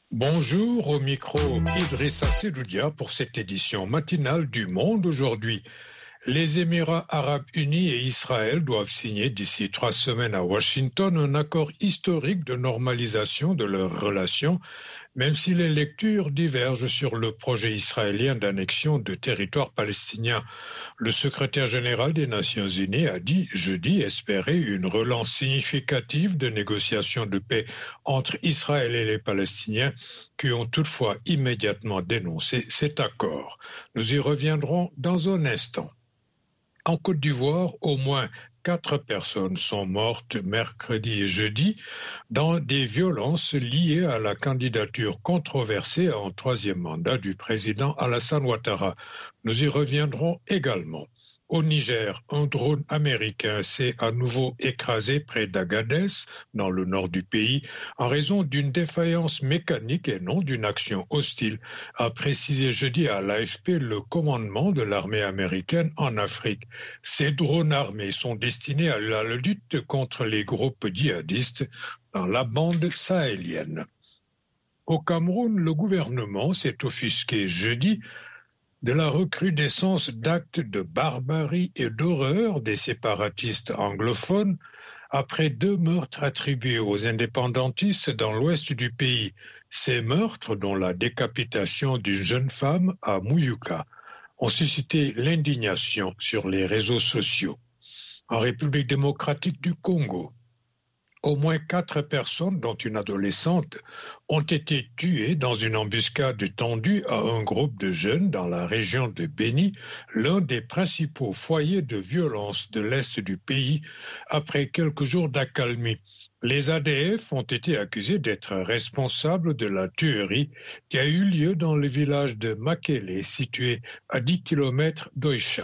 Bonjour, au micro Idrissa Seloudia pour cette édition matinale du Monde aujourd'hui. Les Émirats arabes unis et Israël doivent signer d'ici 3 semaines à Washington un accord historique de normalisation de leurs relations, même si les lectures divergent sur le projet israélien d'annexion de territoires palestiniens. Le secrétaire général des Nations unies a dit jeudi espérer une relance significative de négociations de paix entre Israël et les Palestiniens, qui ont toutefois immédiatement dénoncé cet accord. Nous y reviendrons dans un instant. En Côte d'Ivoire, au moins 4 personnes sont mortes mercredi et jeudi dans des violences liées à la candidature controversée en 3e mandat du président Alassane Ouattara. Nous y reviendrons également. Au Niger, un drone américain s'est à nouveau écrasé près d'Agadez, dans le nord du pays, en raison d'une défaillance mécanique et non d'une action hostile, a précisé jeudi à l'AFP le commandement de l'armée américaine en Afrique. Ces drones armés sont destinés à la lutte contre les groupes djihadistes dans la bande sahélienne. Au Cameroun, le gouvernement s'est offusqué jeudi de la recrudescence d'actes de barbarie et d'horreur des séparatistes anglophones après 2 meurtres attribués aux indépendantistes dans l'ouest du pays. Ces meurtres, dont la décapitation d'une jeune femme à Mouyouka, ont suscité l'indignation sur les réseaux sociaux. En République démocratique du Congo, au moins 4 personnes, dont une adolescente, ont été tuées dans une embuscade tendue à un groupe de jeunes dans la région de Béni, l'un des principaux foyers de violence de l'Est du pays, après quelques jours d'accalmie. Les ADF ont été accusés d'être responsables de la tuerie qui a eu lieu dans le village de Makele, situé à 10 km d'Oïcha.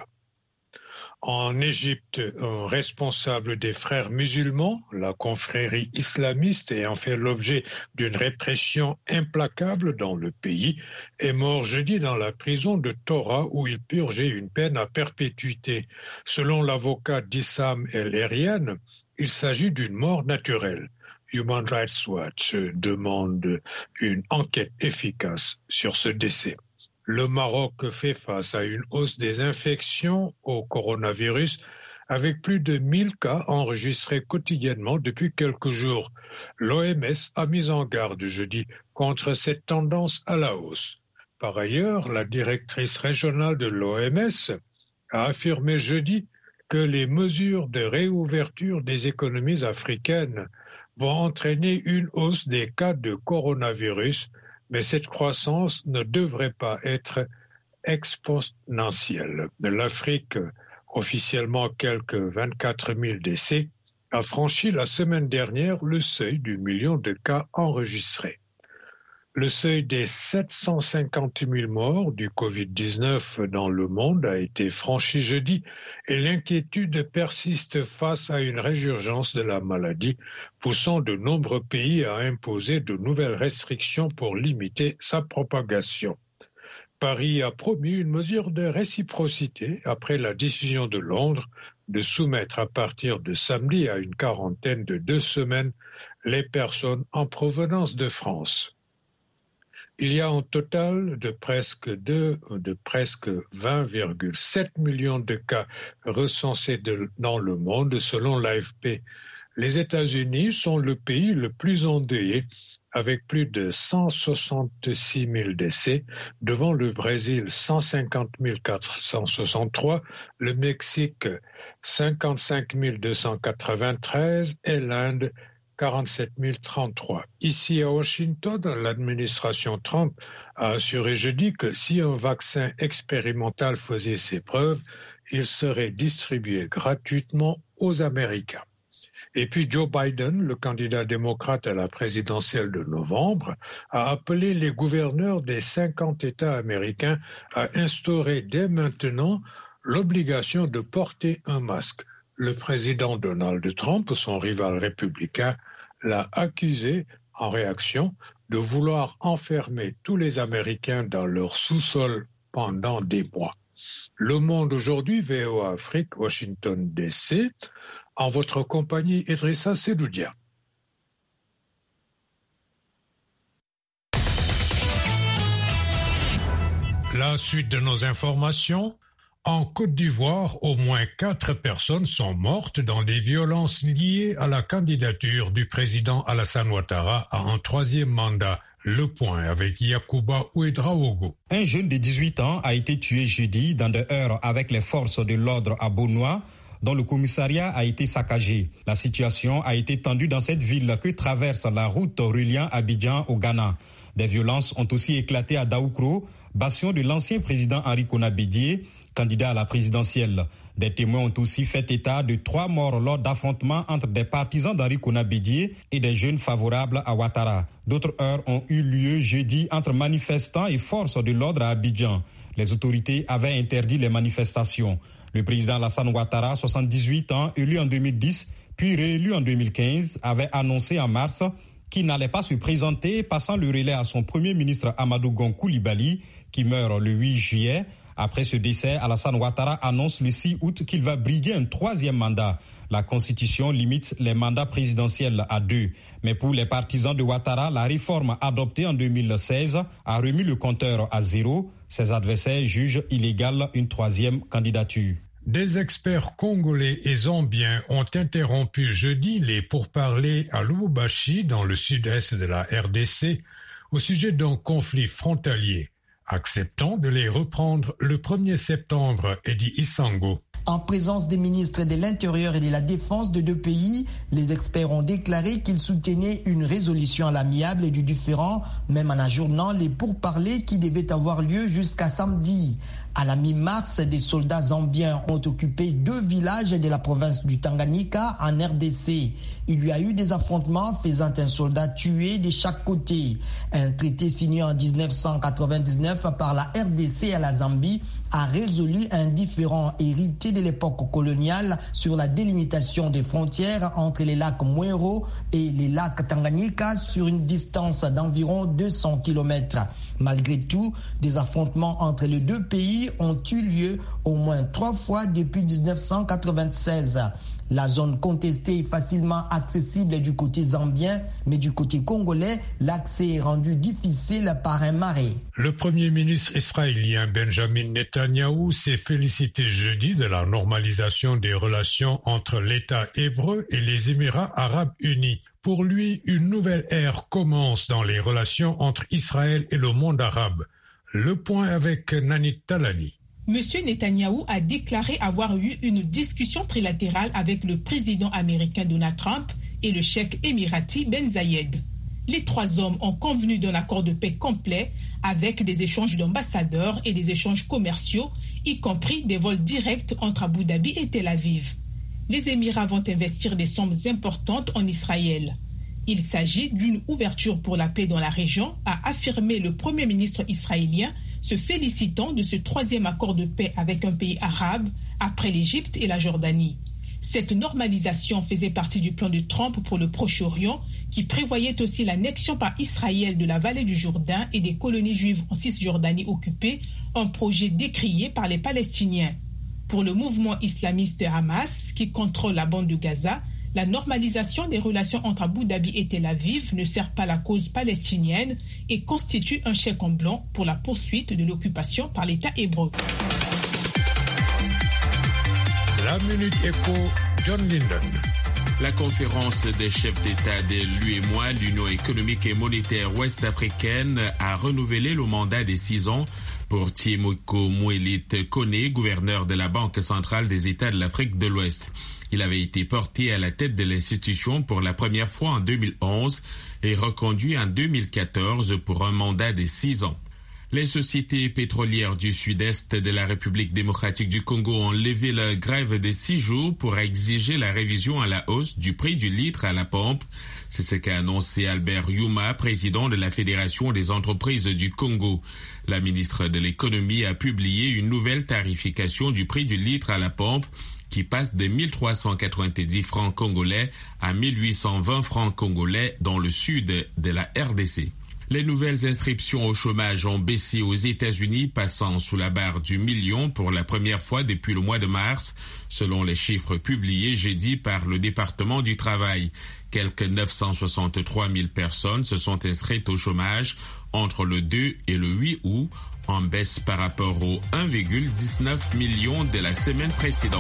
En Égypte, un responsable des frères musulmans, la confrérie islamiste ayant fait l'objet d'une répression implacable dans le pays, est mort jeudi dans la prison de Tora où il purgeait une peine à perpétuité. Selon l'avocat d'Issam El-Erian, il s'agit d'une mort naturelle. Human Rights Watch demande une enquête efficace sur ce décès. Le Maroc fait face à une hausse des infections au coronavirus avec plus de 1000 cas enregistrés quotidiennement depuis quelques jours. L'OMS a mis en garde jeudi contre cette tendance à la hausse. Par ailleurs, la directrice régionale de l'OMS a affirmé jeudi que les mesures de réouverture des économies africaines vont entraîner une hausse des cas de coronavirus, mais cette croissance ne devrait pas être exponentielle. L'Afrique, officiellement quelques 24 000 décès, a franchi la semaine dernière le seuil du million de cas enregistrés. Le seuil des 750 000 morts du Covid-19 dans le monde a été franchi jeudi et l'inquiétude persiste face à une résurgence de la maladie, poussant de nombreux pays à imposer de nouvelles restrictions pour limiter sa propagation. Paris a promis une mesure de réciprocité après la décision de Londres de soumettre à partir de samedi à une quarantaine de 2 semaines les personnes en provenance de France. Il y a un total de presque 20,7 millions de cas recensés dans le monde selon l'AFP. Les États-Unis sont le pays le plus endeuillé avec plus de 166 000 décès, devant le Brésil 150 463, le Mexique 55 293 et l'Inde 47 033. Ici à Washington, l'administration Trump a assuré jeudi que si un vaccin expérimental faisait ses preuves, il serait distribué gratuitement aux Américains. Et puis Joe Biden, le candidat démocrate à la présidentielle de novembre, a appelé les gouverneurs des 50 États américains à instaurer dès maintenant l'obligation de porter un masque. Le président Donald Trump, son rival républicain, l'a accusé en réaction de vouloir enfermer tous les Américains dans leur sous-sol pendant des mois. Le Monde aujourd'hui, VOA Afrique, Washington DC, en votre compagnie Idrissa Seloudia. La suite de nos informations. En Côte d'Ivoire, au moins 4 personnes sont mortes dans des violences liées à la candidature du président Alassane Ouattara à un 3e mandat. Le point avec Yacouba Ouedraogo. Un jeune de 18 ans a été tué jeudi dans des heurts avec les forces de l'ordre à Bonois, dont le commissariat a été saccagé. La situation a été tendue dans cette ville que traverse la route reliant Abidjan au Ghana. Des violences ont aussi éclaté à Daoukro, bastion de l'ancien président Henri Konan Bédié, candidat à la présidentielle. Des témoins ont aussi fait état de 3 morts lors d'affrontements entre des partisans d'Henri Konan Bédié et des jeunes favorables à Ouattara. D'autres heurts ont eu lieu jeudi entre manifestants et forces de l'ordre à Abidjan. Les autorités avaient interdit les manifestations. Le président Alassane Ouattara, 78 ans, élu en 2010, puis réélu en 2015, avait annoncé en mars qu'il n'allait pas se présenter, passant le relais à son premier ministre Amadou Gon Coulibaly, qui meurt le 8 juillet. Après ce décès, Alassane Ouattara annonce le 6 août qu'il va briguer un 3e mandat. La Constitution limite les mandats présidentiels à 2. Mais pour les partisans de Ouattara, la réforme adoptée en 2016 a remis le compteur à 0. Ses adversaires jugent illégale une 3e candidature. Des experts congolais et zambiens ont interrompu jeudi les pourparlers à Lubumbashi, dans le sud-est de la RDC, au sujet d'un conflit frontalier, acceptant de les reprendre le 1er septembre, Eddie Isango. En présence des ministres de l'Intérieur et de la Défense de 2 pays, les experts ont déclaré qu'ils soutenaient une résolution à l'amiable du différend, même en ajournant les pourparlers qui devaient avoir lieu jusqu'à samedi. À la mi-mars, des soldats zambiens ont occupé 2 villages de la province du Tanganyika en RDC. Il y a eu des affrontements faisant un soldat tué de chaque côté. Un traité signé en 1999 par la RDC et la Zambie a résolu un différend hérité de l'époque coloniale sur la délimitation des frontières entre les lacs Mwero et les lacs Tanganyika sur une distance d'environ 200 km. Malgré tout, des affrontements entre les 2 pays ont eu lieu au moins 3 fois depuis 1996. La zone contestée est facilement accessible du côté zambien, mais du côté congolais, l'accès est rendu difficile par un marais. Le Premier ministre israélien Benjamin Netanyahou s'est félicité jeudi de la normalisation des relations entre l'État hébreu et les Émirats arabes unis. Pour lui, une nouvelle ère commence dans les relations entre Israël et le monde arabe. Le point avec Nanit Talani. Monsieur Netanyahou a déclaré avoir eu une discussion trilatérale avec le président américain Donald Trump et le cheikh émirati Ben Zayed. Les 3 hommes ont convenu d'un accord de paix complet avec des échanges d'ambassadeurs et des échanges commerciaux, y compris des vols directs entre Abu Dhabi et Tel Aviv. Les Émirats vont investir des sommes importantes en Israël. Il s'agit d'une ouverture pour la paix dans la région, a affirmé le Premier ministre israélien, se félicitant de ce 3e accord de paix avec un pays arabe après l'Égypte et la Jordanie. Cette normalisation faisait partie du plan de Trump pour le Proche-Orient, qui prévoyait aussi l'annexion par Israël de la vallée du Jourdain et des colonies juives en Cisjordanie occupées, un projet décrié par les Palestiniens. Pour le mouvement islamiste Hamas, qui contrôle la bande de Gaza, la normalisation des relations entre Abu Dhabi et Tel Aviv ne sert pas la cause palestinienne et constitue un chèque en blanc pour la poursuite de l'occupation par l'État hébreu. La Minute Éco, John Linden. La conférence des chefs d'État de l'UEMOA, l'Union économique et monétaire ouest-africaine, a renouvelé le mandat des 6 ans pour Thiemoko Moelit Kone, gouverneur de la Banque centrale des États de l'Afrique de l'Ouest. Il avait été porté à la tête de l'institution pour la première fois en 2011 et reconduit en 2014 pour un mandat de 6 ans. Les sociétés pétrolières du sud-est de la République démocratique du Congo ont levé la grève de 6 jours pour exiger la révision à la hausse du prix du litre à la pompe. C'est ce qu'a annoncé Albert Yuma, président de la Fédération des entreprises du Congo. La ministre de l'économie a publié une nouvelle tarification du prix du litre à la pompe qui passe de 1390 francs congolais à 1820 francs congolais dans le sud de la RDC. Les nouvelles inscriptions au chômage ont baissé aux États-Unis, passant sous la barre du million pour la première fois depuis le mois de mars, selon les chiffres publiés jeudi par le département du travail. Quelques 963 000 personnes se sont inscrites au chômage entre le 2 et le 8 août, en baisse par rapport aux 1,19 million de la semaine précédente.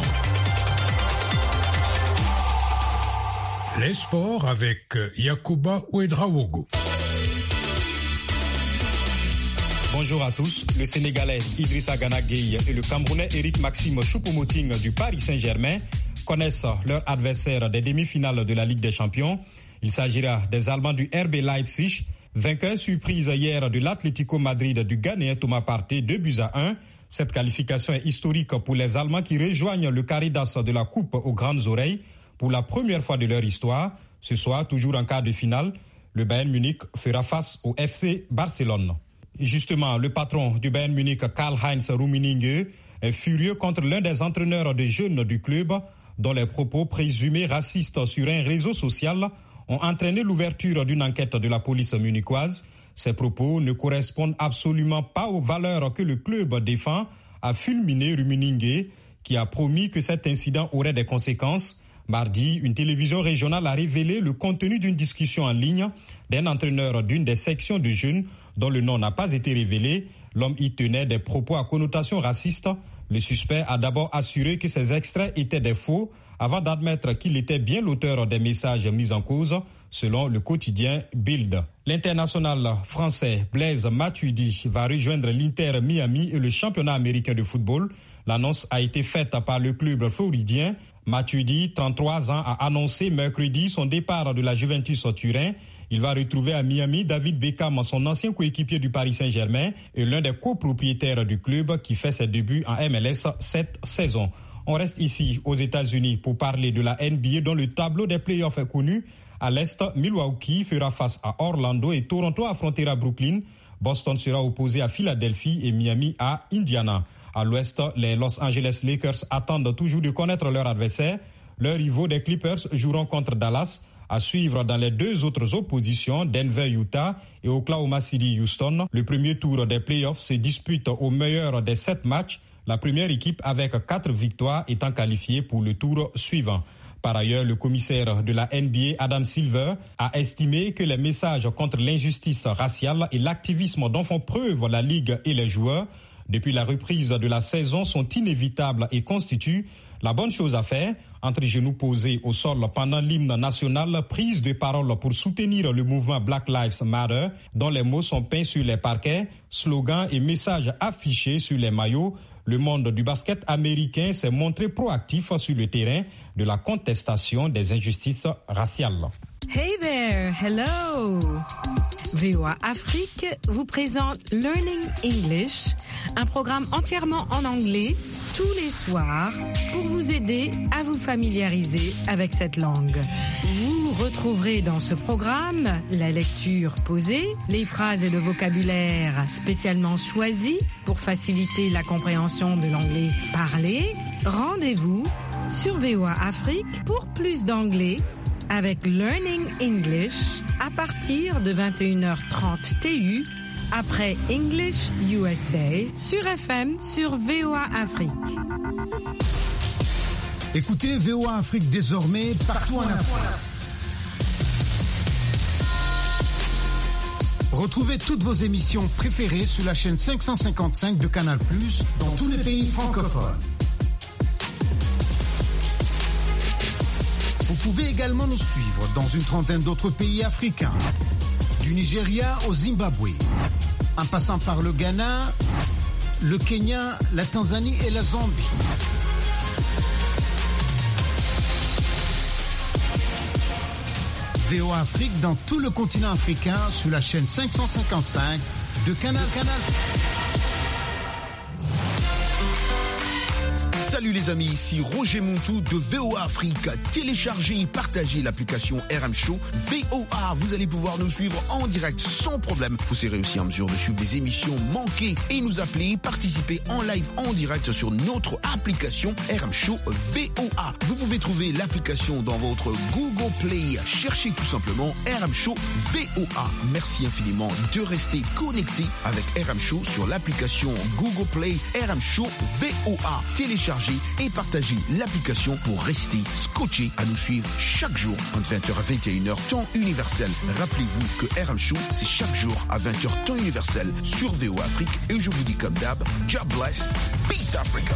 Les sports avec Yacouba Ouedraogo. Bonjour à tous. Le Sénégalais Idrissa Gana Gueye et le Camerounais Eric Maxime Choupo-Moting du Paris Saint-Germain connaissent leur adversaire des demi-finales de la Ligue des Champions. Il s'agira des Allemands du RB Leipzig, vainqueur surprise hier de l'Atlético Madrid du Ghanéen Thomas Partey 2-1. Cette qualification est historique pour les Allemands qui rejoignent le carré d'as de la Coupe aux grandes oreilles pour la première fois de leur histoire. Ce soir, toujours en quart de finale, le Bayern Munich fera face au FC Barcelone. Justement, le patron du Bayern Munich, Karl-Heinz Rummenigge, est furieux contre l'un des entraîneurs de jeunes du club dont les propos présumés racistes sur un réseau social ont entraîné l'ouverture d'une enquête de la police munichoise. Ces propos ne correspondent absolument pas aux valeurs que le club défend, a fulminé Rummenigge, qui a promis que cet incident aurait des conséquences. Mardi, une télévision régionale a révélé le contenu d'une discussion en ligne d'un entraîneur d'une des sections de jeunes dont le nom n'a pas été révélé. L'homme y tenait des propos à connotation raciste. Le suspect a d'abord assuré que ces extraits étaient des faux avant d'admettre qu'il était bien l'auteur des messages mis en cause, selon le quotidien Bild. L'international français Blaise Matuidi va rejoindre l'Inter Miami et le championnat américain de football. L'annonce a été faite par le club floridien. Matuidi, 33 ans, a annoncé mercredi son départ de la Juventus Turin. Il va retrouver à Miami David Beckham, son ancien coéquipier du Paris Saint-Germain et l'un des copropriétaires du club qui fait ses débuts en MLS cette saison. On reste ici aux États-Unis pour parler de la NBA dont le tableau des playoffs est connu. À l'Est, Milwaukee fera face à Orlando et Toronto affrontera Brooklyn. Boston sera opposé à Philadelphie et Miami à Indiana. À l'Ouest, les Los Angeles Lakers attendent toujours de connaître leur adversaire. Leurs rivaux des Clippers joueront contre Dallas. À suivre dans les deux autres oppositions, Denver-Utah et Oklahoma City-Houston. Le premier tour des playoffs se dispute au meilleur des 7 matchs. La première équipe avec 4 victoires étant qualifiée pour le tour suivant. Par ailleurs, le commissaire de la NBA, Adam Silver, a estimé que les messages contre l'injustice raciale et l'activisme dont font preuve la Ligue et les joueurs depuis la reprise de la saison sont inévitables et constituent la bonne chose à faire. Entre genoux posés au sol pendant l'hymne national, prise de parole pour soutenir le mouvement Black Lives Matter, dont les mots sont peints sur les parquets, slogans et messages affichés sur les maillots. Le monde du basket américain s'est montré proactif sur le terrain de la contestation des injustices raciales. Hey there, hello! VOA Afrique vous présente Learning English, un programme entièrement en anglais tous les soirs pour vous aider à vous familiariser avec cette langue. Vous retrouverez dans ce programme la lecture posée, les phrases et le vocabulaire spécialement choisis pour faciliter la compréhension de l'anglais parlé. Rendez-vous sur VOA Afrique pour plus d'anglais avec Learning English à partir de 21h30 TU après English USA sur FM sur VOA Afrique. Écoutez VOA Afrique désormais partout en Afrique. Retrouvez toutes vos émissions préférées sur la chaîne 555 de Canal+, dans tous les pays francophones. Vous pouvez également nous suivre dans une trentaine d'autres pays africains, du Nigeria au Zimbabwe, en passant par le Ghana, le Kenya, la Tanzanie et la Zambie. VOA Afrique dans tout le continent africain sur la chaîne 555 de Canal. Salut les amis, ici Roger Montou de VOA Afrique. Téléchargez et partagez l'application RM Show VOA. Vous allez pouvoir nous suivre en direct sans problème. Vous serez aussi en mesure de suivre des émissions manquées et nous appeler, participer en live en direct sur notre application RM Show VOA. Vous pouvez trouver l'application dans votre Google Play. Cherchez tout simplement RM Show VOA. Merci infiniment de rester connecté avec RM Show sur l'application Google Play RM Show VOA. Téléchargez et partagez l'application pour rester scotché à nous suivre chaque jour entre 20h à 21h temps universel. Rappelez-vous que RM Show, c'est chaque jour à 20h temps universel sur VOA Afrique. Et je vous dis comme d'hab, God bless, peace Africa.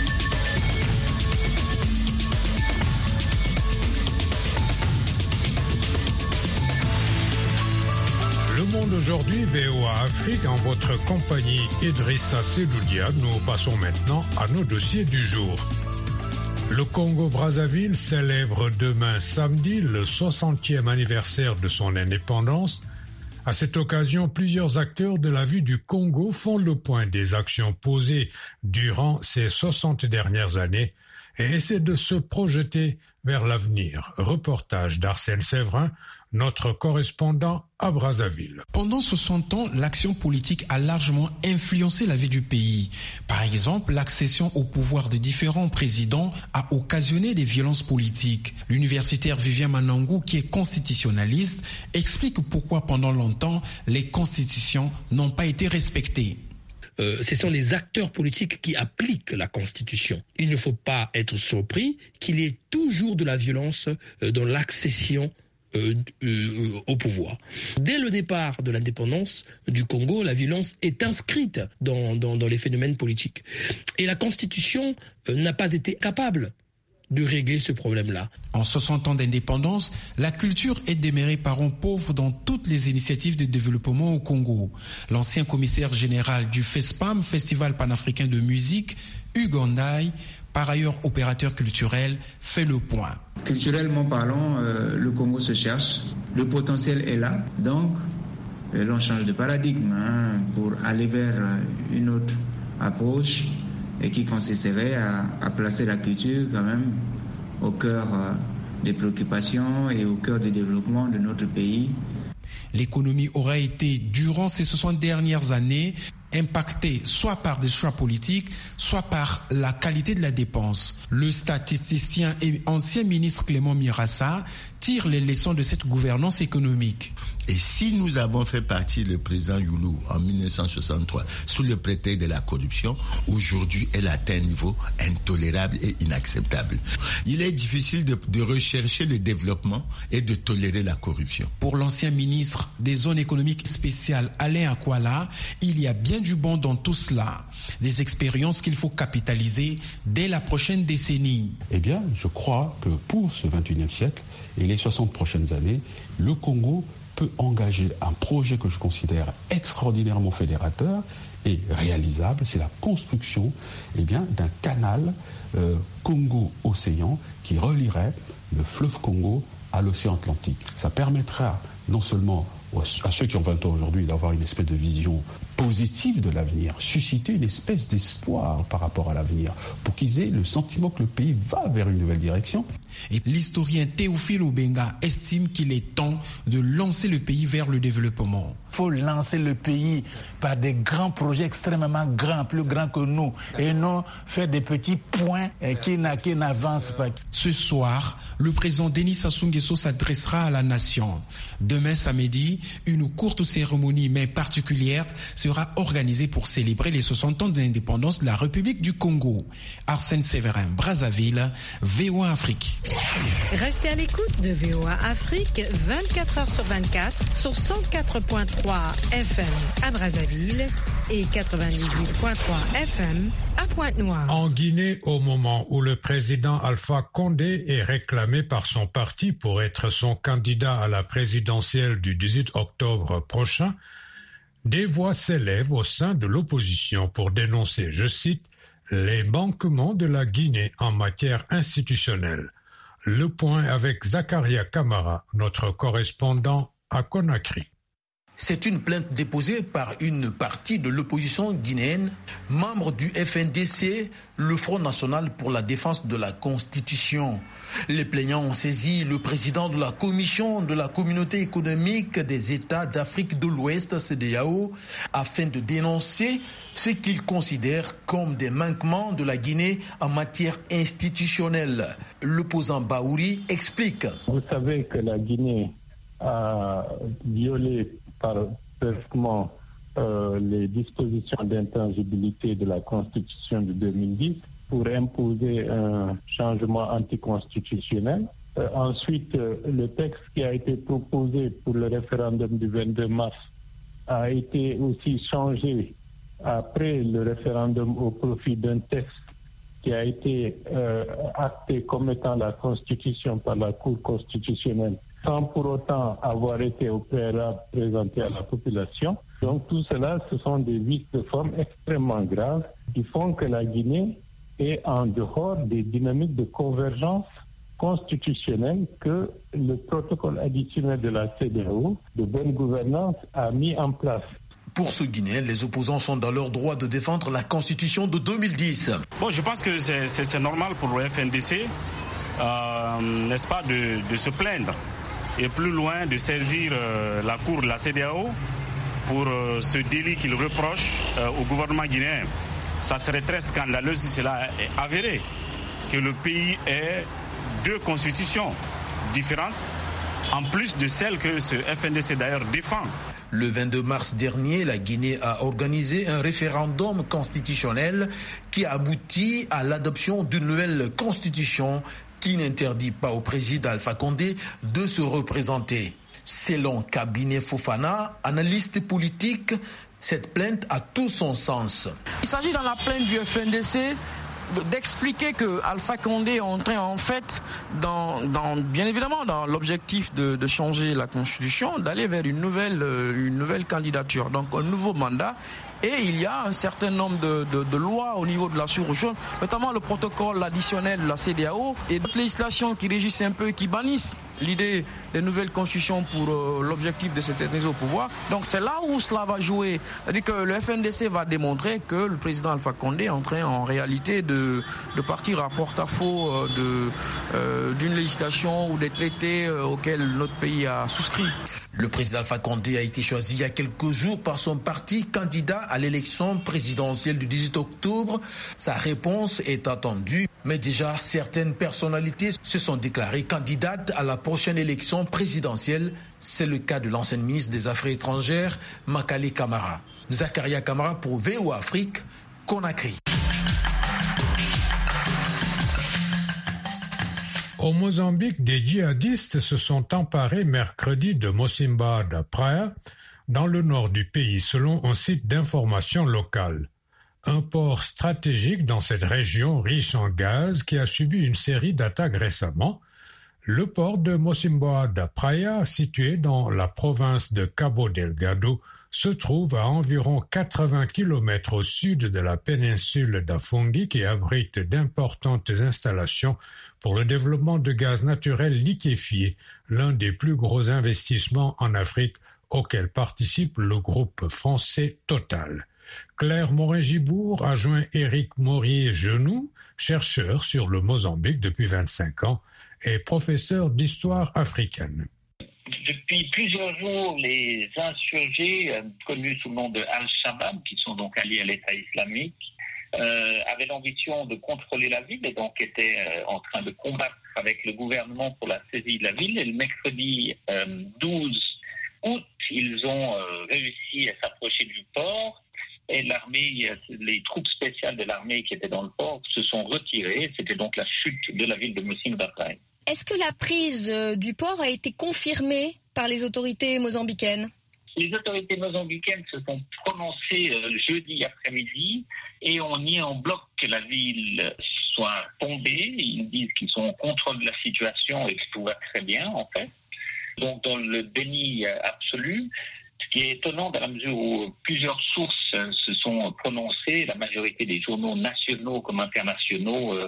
Le monde aujourd'hui, VOA Afrique, en votre compagnie Idrissa Sedoudia. Nous passons maintenant à nos dossiers du jour. Le Congo-Brazzaville célèbre demain samedi le 60e anniversaire de son indépendance. À cette occasion, plusieurs acteurs de la vie du Congo font le point des actions posées durant ces 60 dernières années et essaient de se projeter vers l'avenir. Reportage d'Arsène Séverin, notre correspondant à Brazzaville. Pendant 60 ans, l'action politique a largement influencé la vie du pays. Par exemple, l'accession au pouvoir de différents présidents a occasionné des violences politiques. L'universitaire Vivien Manangou, qui est constitutionnaliste, explique pourquoi pendant longtemps, les constitutions n'ont pas été respectées. Ce sont les acteurs politiques qui appliquent la Constitution. Il ne faut pas être surpris qu'il y ait toujours de la violence dans l'accession au pouvoir. Dès le départ de l'indépendance du Congo, la violence est inscrite dans les phénomènes politiques. Et la Constitution n'a pas été capable de régler ce problème-là. En 60 ans d'indépendance, la culture est demeurée parent pauvre dans toutes les initiatives de développement au Congo. L'ancien commissaire général du FESPAM, Festival panafricain de musique, Hugues Andaï, par ailleurs opérateur culturel, fait le point. Culturellement parlant, le Congo se cherche, le potentiel est là, donc l'on change de paradigme pour aller vers une autre approche et qui consisterait à placer la culture quand même au cœur des préoccupations et au cœur du développement de notre pays. L'économie aura été, durant ces 60 dernières années, impactée soit par des choix politiques, soit par la qualité de la dépense. Le statisticien et ancien ministre Clément Mirassa tire les leçons de cette gouvernance économique. Et si nous avons fait partie le président Youlou en 1963 sous le prétexte de la corruption, aujourd'hui elle atteint un niveau intolérable et inacceptable. Il est difficile de rechercher le développement et de tolérer la corruption. Pour l'ancien ministre des zones économiques spéciales Alain Akwala, il y a bien du bon dans tout cela. Des expériences qu'il faut capitaliser dès la prochaine décennie. Eh bien, je crois que pour ce 21e siècle et les 60 prochaines années, le Congo peut engager un projet que je considère extraordinairement fédérateur et réalisable. C'est la construction d'un canal Congo-Océan qui relierait le fleuve Congo à l'océan Atlantique. Ça permettra non seulement à ceux qui ont 20 ans aujourd'hui d'avoir une espèce de vision positive de l'avenir, susciter une espèce d'espoir par rapport à l'avenir, pour qu'ils aient le sentiment que le pays va vers une nouvelle direction. Et l'historien Théophile Obenga estime qu'il est temps de lancer le pays vers le développement. Il faut lancer le pays par des grands projets extrêmement grands, plus grands que nous, et non faire des petits points qui n'avancent pas. Ce soir, le président Denis Sassou Nguesso s'adressera à la nation. Demain samedi, une courte cérémonie mais particulière sera organisée pour célébrer les 60 ans de l'indépendance de la République du Congo. Arsène Séverin, Brazzaville, VOA Afrique. Restez à l'écoute de VOA Afrique 24 heures sur 24 sur 104.3 FM à Brazzaville et 98.3 FM à Pointe-Noire. En Guinée, au moment où le président Alpha Condé est réclamé par son parti pour être son candidat à la présidentielle du 18 octobre prochain, des voix s'élèvent au sein de l'opposition pour dénoncer, je cite, les manquements de la Guinée en matière institutionnelle. Le point avec Zakaria Kamara, notre correspondant à Conakry. C'est une plainte déposée par une partie de l'opposition guinéenne, membre du FNDC, le Front National pour la Défense de la Constitution. Les plaignants ont saisi le président de la Commission de la Communauté économique des États d'Afrique de l'Ouest, CEDEAO, afin de dénoncer ce qu'ils considèrent comme des manquements de la Guinée en matière institutionnelle. L'opposant Baouri explique. Vous savez que la Guinée a violé parfaitement les dispositions d'intangibilité de la Constitution de 2010 pour imposer un changement anticonstitutionnel. Ensuite, le texte qui a été proposé pour le référendum du 22 mars a été aussi changé après le référendum au profit d'un texte qui a été acté comme étant la Constitution par la Cour constitutionnelle, sans pour autant avoir été au préalable présenté à la population. Donc tout cela, ce sont des vices de forme extrêmement graves qui font que la Guinée est en dehors des dynamiques de convergence constitutionnelle que le protocole additionnel de la CEDEAO de bonne gouvernance a mis en place. Pour ce Guinéen, les opposants sont dans leur droit de défendre la Constitution de 2010. Bon, je pense que c'est normal pour le FNDC, n'est-ce pas, de se plaindre et plus loin de saisir la Cour de la CEDEAO pour ce délit qu'il reproche au gouvernement guinéen. Ça serait très scandaleux si cela est avéré, que le pays ait deux constitutions différentes, en plus de celle que ce FNDC d'ailleurs défend. Le 22 mars dernier, la Guinée a organisé un référendum constitutionnel qui a abouti à l'adoption d'une nouvelle constitution qui n'interdit pas au président Alpha Condé de se représenter. Selon Cabinet Fofana, analyste politique, cette plainte a tout son sens. Il s'agit dans la plainte du FNDC d'expliquer que Alpha Condé est en train, en fait, bien évidemment, dans l'objectif de changer la Constitution, d'aller vers une nouvelle candidature, donc un nouveau mandat. Et il y a un certain nombre de lois au niveau de la sous-région, notamment le protocole additionnel de la CEDEAO et d'autres législations qui régissent un peu, qui bannissent l'idée des nouvelles constitutions pour l'objectif de se tenir au pouvoir. Donc c'est là où cela va jouer. C'est-à-dire que le FNDC va démontrer que le président Alpha Condé est en train en réalité de partir à porte-à-faux d'une législation ou des traités auxquels notre pays a souscrit. Le président Alpha Condé a été choisi il y a quelques jours par son parti candidat à l'élection présidentielle du 18 octobre. Sa réponse est attendue, mais déjà certaines personnalités se sont déclarées candidates à la prochaine élection présidentielle. C'est le cas de l'ancienne ministre des Affaires étrangères, Makale Camara. Zakaria Camara pour VOA Afrique, Conakry. Au Mozambique, des djihadistes se sont emparés mercredi de Mocimboa da Praia, dans le nord du pays, selon un site d'information local. Un port stratégique dans cette région riche en gaz qui a subi une série d'attaques récemment. Le port de Mocimboa da Praia, situé dans la province de Cabo Delgado, se trouve à environ 80 km au sud de la péninsule d'Afongi qui abrite d'importantes installations pour le développement de gaz naturel liquéfié, l'un des plus gros investissements en Afrique auquel participe le groupe français Total. Claire Morin-Gibourg a joint Éric Maurier-Genoux, chercheur sur le Mozambique depuis 25 ans et professeur d'histoire africaine. Depuis plusieurs jours, les insurgés, connus sous le nom de Al-Shabaab, qui sont donc alliés à l'État islamique, avaient l'ambition de contrôler la ville et donc étaient en train de combattre avec le gouvernement pour la saisie de la ville. Et le mercredi 12 août, ils ont réussi à s'approcher du port et l'armée, les troupes spéciales de l'armée qui étaient dans le port se sont retirées. C'était donc la chute de la ville de Mocimboa da Praia. Est-ce que la prise du port a été confirmée par les autorités mozambicaines ? Les autorités mozambicaines se sont prononcées jeudi après-midi et ont nié en bloc que la ville soit tombée. Ils disent qu'ils sont en contrôle de la situation et que tout va très bien, en fait. Donc, dans le déni absolu, ce qui est étonnant dans la mesure où plusieurs sources se sont prononcées, la majorité des journaux nationaux comme internationaux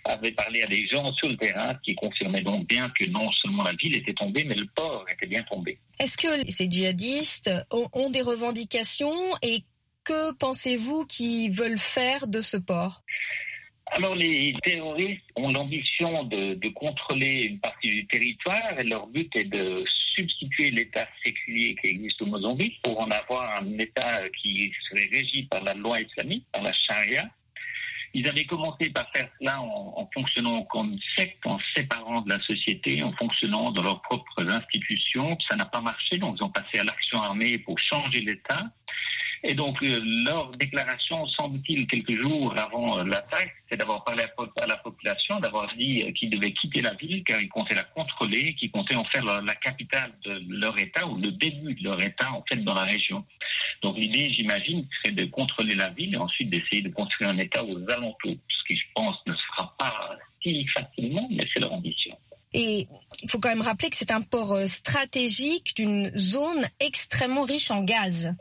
avait parlé à des gens sur le terrain qui confirmaient donc bien que non seulement la ville était tombée, mais le port était bien tombé. Est-ce que ces djihadistes ont des revendications et que pensez-vous qu'ils veulent faire de ce port ? Alors, les terroristes ont l'ambition de contrôler une partie du territoire et leur but est de substituer l'État séculier qui existe au Mozambique pour en avoir un État qui serait régi par la loi islamique, par la charia. Ils avaient commencé par faire cela en fonctionnant comme secte, en séparant de la société, en fonctionnant dans leurs propres institutions. Ça n'a pas marché, donc ils ont passé à l'action armée pour changer l'État. Et donc, leur déclaration, semble-t-il, quelques jours avant l'attaque, c'est d'avoir parlé à la population, d'avoir dit qu'ils devaient quitter la ville car ils comptaient la contrôler, qu'ils comptaient en faire la capitale de leur État ou le début de leur État, en fait, dans la région. Donc, l'idée, j'imagine, c'est de contrôler la ville et ensuite d'essayer de construire un État aux alentours, ce qui, je pense, ne se fera pas si facilement, mais c'est leur ambition. Et il faut quand même rappeler que c'est un port stratégique d'une zone extrêmement riche en gaz.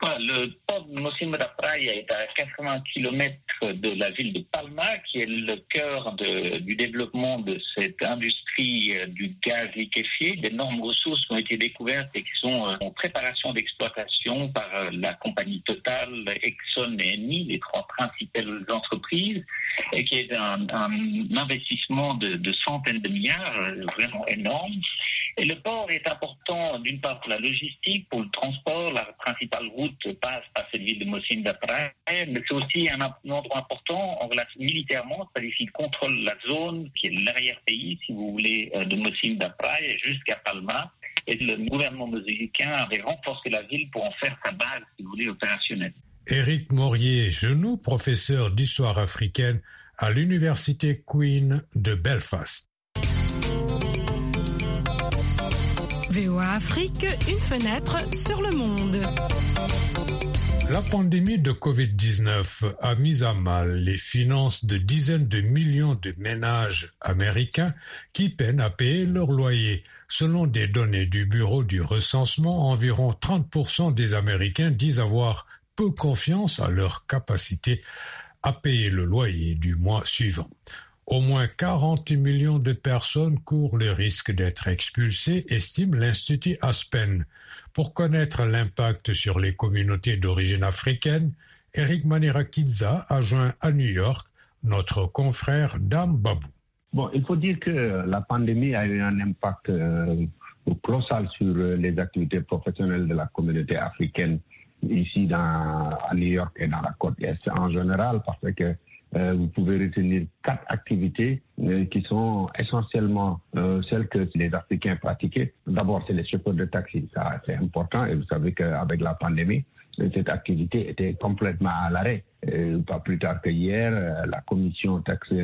Le port de Mocimboa da Praia est à 80 km de la ville de Palma, qui est le cœur du développement de cette industrie du gaz liquéfié. D'énormes ressources ont été découvertes et qui sont en préparation d'exploitation par la compagnie Total, Exxon et Eni, les trois principales entreprises, et qui est un investissement de centaines de milliards, vraiment énorme. Et le port est important, d'une part, pour la logistique, pour le transport. La principale route passe par cette ville de Mocimboa da Praia, mais c'est aussi un endroit important en relation militairement, c'est-à-dire qu'il contrôle la zone qui est l'arrière-pays, si vous voulez, de Mocimboa da Praia jusqu'à Palma. Et le gouvernement mozambicain avait renforcé la ville pour en faire sa base, si vous voulez, opérationnelle. Éric Morier-Genoux, professeur d'histoire africaine à l'université Queen de Belfast. VOA Afrique, une fenêtre sur le monde. La pandémie de Covid-19 a mis à mal les finances de dizaines de millions de ménages américains qui peinent à payer leur loyer. Selon des données du Bureau du recensement, environ 30% des Américains disent avoir peu confiance à leur capacité à payer le loyer du mois suivant. Au moins 40 millions de personnes courent le risque d'être expulsées, estime l'Institut Aspen. Pour connaître l'impact sur les communautés d'origine africaine, Eric Manirakidza a joint à New York notre confrère Dame Babou. Bon, il faut dire que la pandémie a eu un impact colossal sur les activités professionnelles de la communauté africaine ici à New York et dans la côte Est en général, parce que vous pouvez retenir 4 activités qui sont essentiellement celles que les Africains pratiquaient. D'abord, c'est les chauffeurs de taxi. Ça, c'est important. Et vous savez qu'avec la pandémie, cette activité était complètement à l'arrêt. Pas plus tard que hier, la commission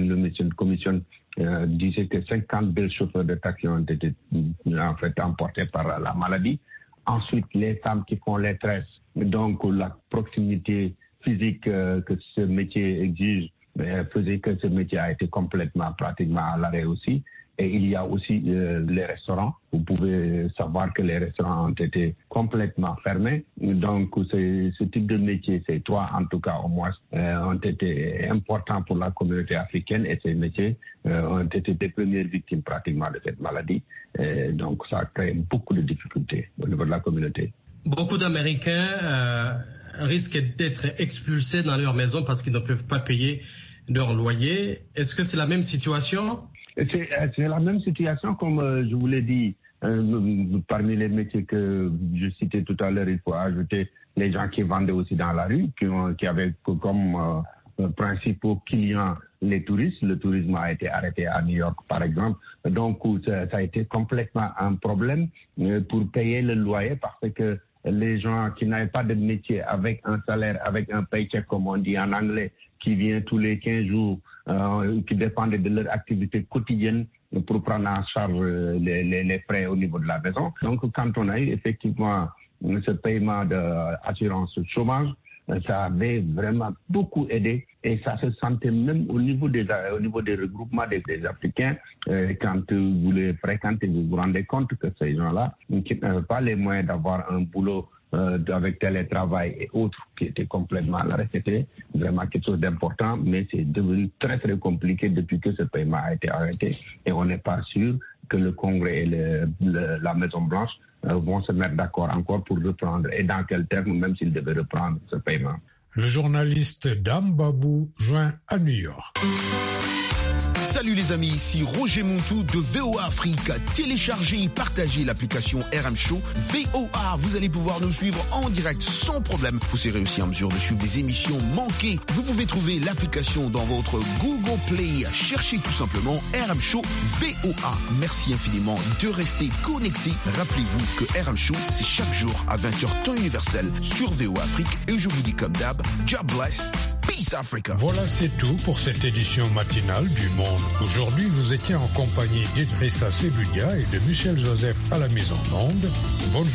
disait que 50 000 chauffeurs de taxi ont été en fait emportés par la maladie. Ensuite, les femmes qui font les tresses, donc la proximité physique que ce métier exige faisait que ce métier a été pratiquement à l'arrêt aussi. Et il y a aussi les restaurants. Vous pouvez savoir que les restaurants ont été complètement fermés. Donc, ce type de métier, ces 3 en tout cas au moins, ont été importants pour la communauté africaine et ces métiers ont été des premières victimes pratiquement de cette maladie. Donc, ça a créé beaucoup de difficultés au niveau de la communauté. Beaucoup d'Américains risquent d'être expulsés dans leur maison parce qu'ils ne peuvent pas payer leur loyer. Est-ce que c'est la même situation? C'est la même situation, comme je vous l'ai dit. Parmi les métiers que je citais tout à l'heure, il faut ajouter les gens qui vendaient aussi dans la rue, qui avaient comme principaux clients les touristes. Le tourisme a été arrêté à New York, par exemple. Donc, ça a été complètement un problème pour payer le loyer parce que les gens qui n'avaient pas de métier avec un salaire, avec un paycheck, comme on dit en anglais, qui vient tous les 15 jours, qui dépendent de leur activité quotidienne pour prendre en charge les frais au niveau de la maison. Donc, quand on a eu effectivement ce paiement d'assurance chômage, ça avait vraiment beaucoup aidé et ça se sentait même au niveau des regroupements des Africains. Quand vous les fréquentez, vous vous rendez compte que ces gens-là, qui n'avaient pas les moyens d'avoir un boulot avec télétravail et autres qui étaient complètement à l'arrêt. C'était vraiment quelque chose d'important, mais c'est devenu très très compliqué depuis que ce paiement a été arrêté et on n'est pas sûr que le Congrès et la Maison-Blanche vont se mettre d'accord encore pour reprendre et dans quel terme, même s'ils devaient reprendre ce paiement. Le journaliste Dame Babou joint à New York. Salut les amis, ici Roger Montou de VOA Afrique. Téléchargez et partagez l'application RM Show VOA. Vous allez pouvoir nous suivre en direct sans problème. Vous serez aussi en mesure de suivre des émissions manquées. Vous pouvez trouver l'application dans votre Google Play. Cherchez tout simplement RM Show VOA. Merci infiniment de rester connectés. Rappelez-vous que RM Show, c'est chaque jour à 20h temps universel sur VOA Afrique. Et je vous dis comme d'hab, God bless. Peace Africa. Voilà, c'est tout pour cette édition matinale du Monde. Aujourd'hui, vous étiez en compagnie d'Idrissa Seloudia et de Michel Joseph à la mise en onde. Bonne